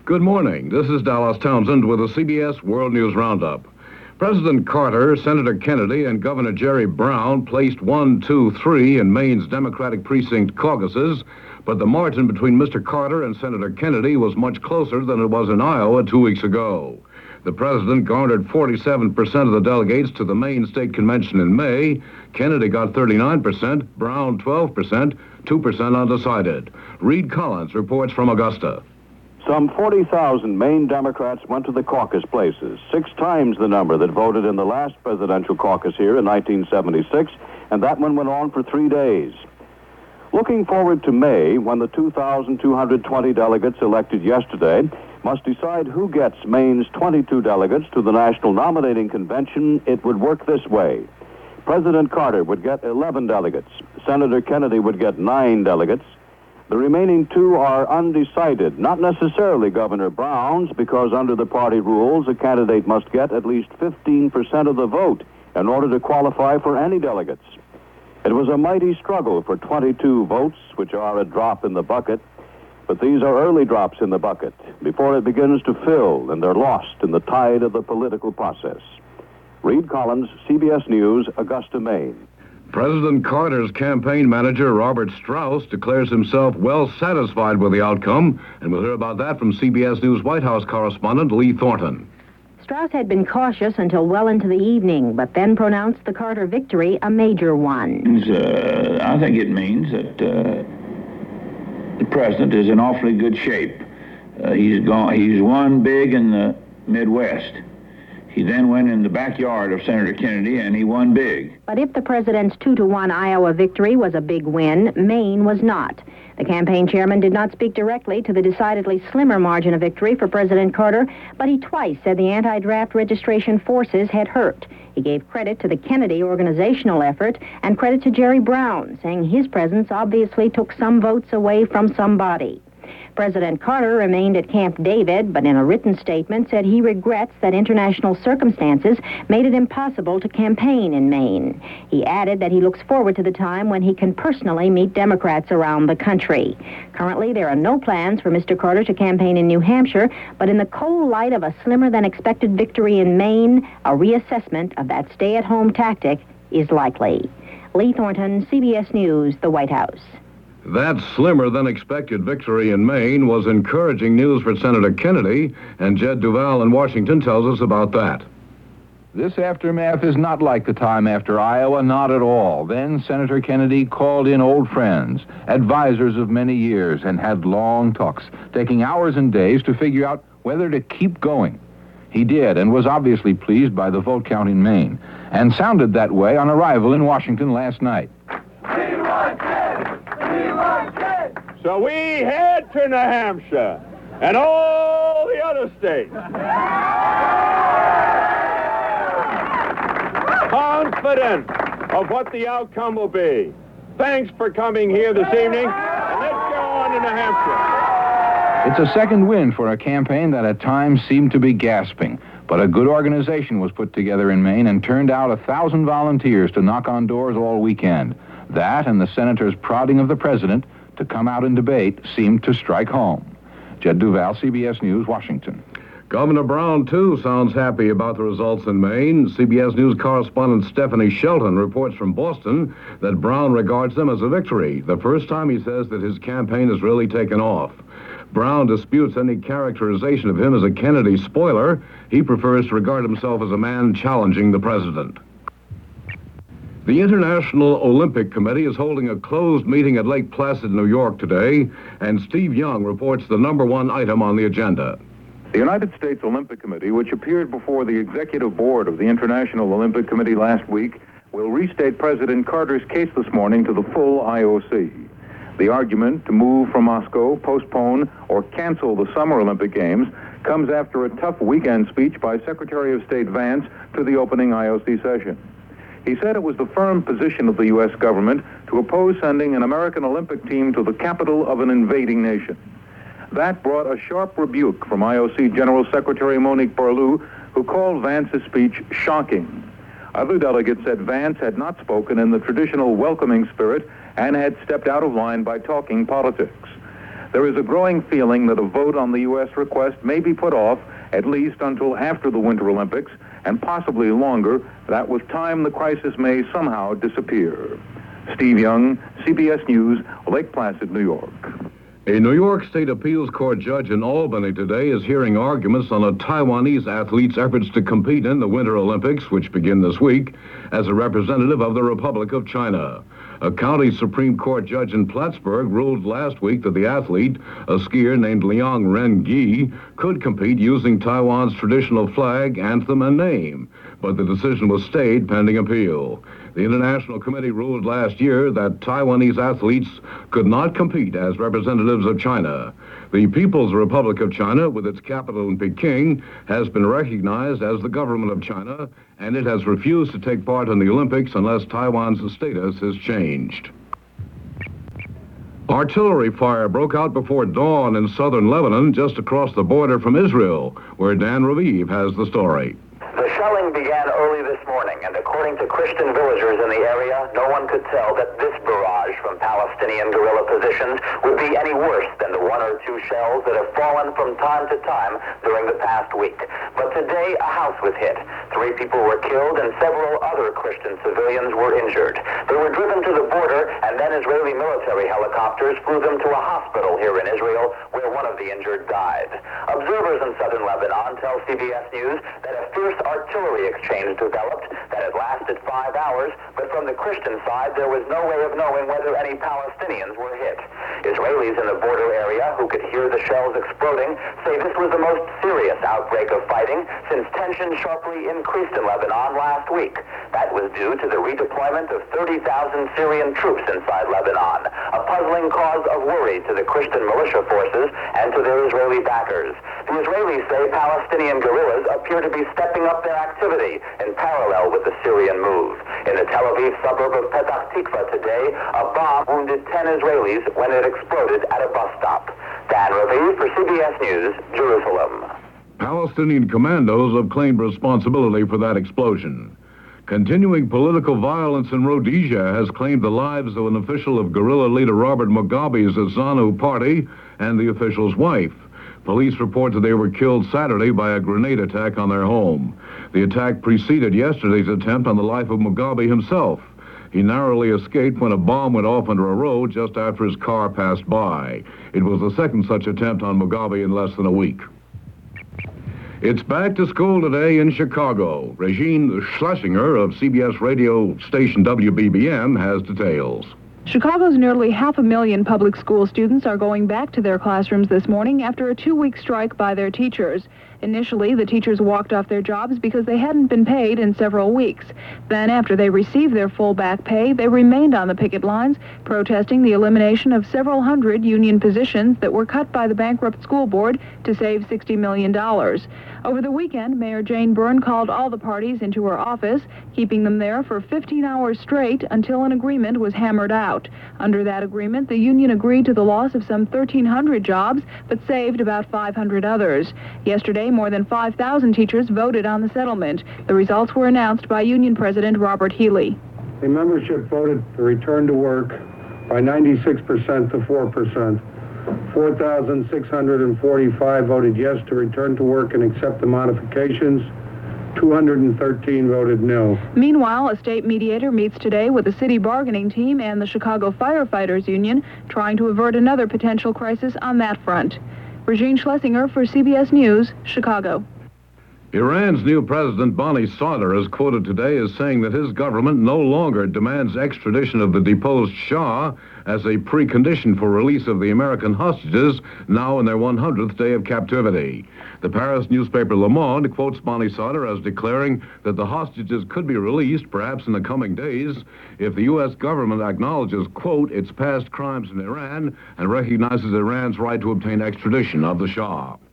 Good morning. This is Dallas Townsend with the CBS World News Roundup. President Carter, Senator Kennedy, and Governor Jerry Brown placed 1, 2, 3 in Maine's Democratic precinct caucuses, but the margin between Mr. Carter and Senator Kennedy was much closer than it was in Iowa 2 weeks ago. The president garnered 47% of the delegates to the Maine State Convention in May. Kennedy got 39%, Brown 12%, 2% undecided. Reed Collins reports from Augusta. Some 40,000 Maine Democrats went to the caucus places, 6 times the number that voted in the last presidential caucus here in 1976, and that one went on for 3 days. Looking forward to May, when the 2,220 delegates elected yesterday must decide who gets Maine's 22 delegates to the National Nominating Convention, it would work this way. President Carter would get 11 delegates. Senator Kennedy would get 9 delegates. The remaining 2 are undecided, not necessarily Governor Brown's, because under the party rules, a candidate must get at least 15% of the vote in order to qualify for any delegates. It was a mighty struggle for 22 votes, which are a drop in the bucket, but these are early drops in the bucket before it begins to fill and they're lost in the tide of the political process. Reed Collins, CBS News, Augusta, Maine. President Carter's campaign manager, Robert Strauss, declares himself well satisfied with the outcome, and we'll hear about that from CBS News White House correspondent Lee Thornton. Strauss had been cautious until well into the evening, but then pronounced the Carter victory a major one. I think it means that the president is in awfully good shape. He's won big in the Midwest. He then went in the backyard of Senator Kennedy, and he won big. But if the president's 2-1 Iowa victory was a big win, Maine was not. The campaign chairman did not speak directly to the decidedly slimmer margin of victory for President Carter, but he twice said the anti-draft registration forces had hurt. He gave credit to the Kennedy organizational effort and credit to Jerry Brown, saying his presence obviously took some votes away from somebody. President Carter remained at Camp David, but in a written statement said he regrets that international circumstances made it impossible to campaign in Maine. He added that he looks forward to the time when he can personally meet Democrats around the country. Currently, there are no plans for Mr. Carter to campaign in New Hampshire, but in the cold light of a slimmer-than-expected victory in Maine, a reassessment of that stay-at-home tactic is likely. Lee Thornton, CBS News, the White House. That slimmer-than-expected victory in Maine was encouraging news for Senator Kennedy, and Jed Duval in Washington tells us about that. This aftermath is not like the time after Iowa, not at all. Then Senator Kennedy called in old friends, advisors of many years, and had long talks, taking hours and days to figure out whether to keep going. He did, and was obviously pleased by the vote count in Maine, and sounded that way on arrival in Washington last night. So we head to New Hampshire and all the other states. Confident of what the outcome will be. Thanks for coming here this evening, and let's go on to New Hampshire. It's a second win for a campaign that at times seemed to be gasping, but a good organization was put together in Maine and turned out 1,000 volunteers to knock on doors all weekend. That and the senator's prodding of the president to come out and debate seemed to strike home. Jed Duval, CBS News, Washington. Governor Brown, too, sounds happy about the results in Maine. CBS News correspondent Stephanie Shelton reports from Boston that Brown regards them as a victory, the first time he says that his campaign has really taken off. Brown disputes any characterization of him as a Kennedy spoiler. He prefers to regard himself as a man challenging the president. The International Olympic Committee is holding a closed meeting at Lake Placid, New York today, and Steve Young reports the number one item on the agenda. The United States Olympic Committee, which appeared before the Executive Board of the International Olympic Committee last week, will restate President Carter's case this morning to the full IOC. The argument to move from Moscow, postpone, or cancel the Summer Olympic Games comes after a tough weekend speech by Secretary of State Vance to the opening IOC session. He said it was the firm position of the U.S. government to oppose sending an American Olympic team to the capital of an invading nation. That brought a sharp rebuke from IOC General Secretary Monique Barlou, who called Vance's speech shocking. Other delegates said Vance had not spoken in the traditional welcoming spirit and had stepped out of line by talking politics. there is a growing feeling that a vote on the U.S. request may be put off at least until after the Winter Olympics, and possibly longer, that with time the crisis may somehow disappear. Steve Young, CBS News, Lake Placid, New York. A New York State Appeals Court judge in Albany today is hearing arguments on a Taiwanese athlete's efforts to compete in the Winter Olympics, which begin this week, as a representative of the Republic of China. A county Supreme Court judge in Plattsburgh ruled last week that the athlete, a skier named Liang Ren-gi, could compete using Taiwan's traditional flag, anthem, and name, but the decision was stayed pending appeal. The International Committee ruled last year that Taiwanese athletes could not compete as representatives of China. The People's Republic of China, with its capital in Peking, has been recognized as the government of China, and it has refused to take part in the Olympics unless Taiwan's status is changed. Artillery fire broke out before dawn in southern Lebanon, just across the border from Israel, where Dan Raviv has the story. The shelling began early this morning, and according to Christian villagers in the area, no one could tell that this barrage from Palestinian guerrilla positions would be any worse than the one or two shells that have fallen from time to time during the past week. But today, a house was hit. 3 people were killed, and several other Christian civilians were injured. They were driven to the border, and then Israeli military helicopters flew them to a hospital here in Israel, where one of the injured died. Observers in southern Lebanon tell CBS News that a fierce artillery exchange developed that had lasted 5 hours, but from the Christian side, there was no way of knowing whether any Palestinians were hit. Israelis in the border area who could hear the shells exploding say this was the most serious outbreak of fighting since tension sharply increased in Lebanon last week. That was due to the redeployment of 30,000 Syrian troops inside Lebanon, a puzzling cause of worry to the Christian militia forces and to their Israeli backers. The Israelis say Palestinian guerrillas appear to be stepping up their activity in parallel with the Syrian move. In the Tel Aviv suburb of Petah Tikva today, a bomb wounded 10 Israelis when it exploded at a bus stop. Dan Raviv for CBS News, Jerusalem. Palestinian commandos have claimed responsibility for that explosion. Continuing political violence in Rhodesia has claimed the lives of an official of guerrilla leader Robert Mugabe's ZANU party and the official's wife. Police report that they were killed Saturday by a grenade attack on their home. The attack preceded yesterday's attempt on the life of Mugabe himself. He narrowly escaped when a bomb went off under a road just after his car passed by. It was the second such attempt on Mugabe in less than a week. It's back to school today in Chicago. Regine Schlesinger of CBS radio station WBBM has details. Chicago's nearly 500,000 public school students are going back to their classrooms this morning after a 2-week strike by their teachers. Initially, the teachers walked off their jobs because they hadn't been paid in several weeks. Then, after they received their full back pay, they remained on the picket lines, protesting the elimination of several hundred union positions that were cut by the bankrupt school board to save $60 million. Over the weekend, Mayor Jane Byrne called all the parties into her office, keeping them there for 15 hours straight until an agreement was hammered out. Under that agreement, the union agreed to the loss of some 1,300 jobs, but saved about 500 others. Yesterday, more than 5,000 teachers voted on the settlement. The results were announced by Union President Robert Healy. The membership voted to return to work by 96% to 4%. 4,645 voted yes to return to work and accept the modifications. 213 voted no. Meanwhile, a state mediator meets today with the city bargaining team and the Chicago Firefighters Union, trying to avert another potential crisis on that front. Regine Schlesinger for CBS News, Chicago. Iran's new president, Bani Sadr, is quoted today as saying that his government no longer demands extradition of the deposed Shah as a precondition for release of the American hostages now in their 100th day of captivity. The Paris newspaper Le Monde quotes Bani Sadr as declaring that the hostages could be released, perhaps in the coming days, if the U.S. government acknowledges, quote, its past crimes in Iran and recognizes Iran's right to obtain extradition of the Shah.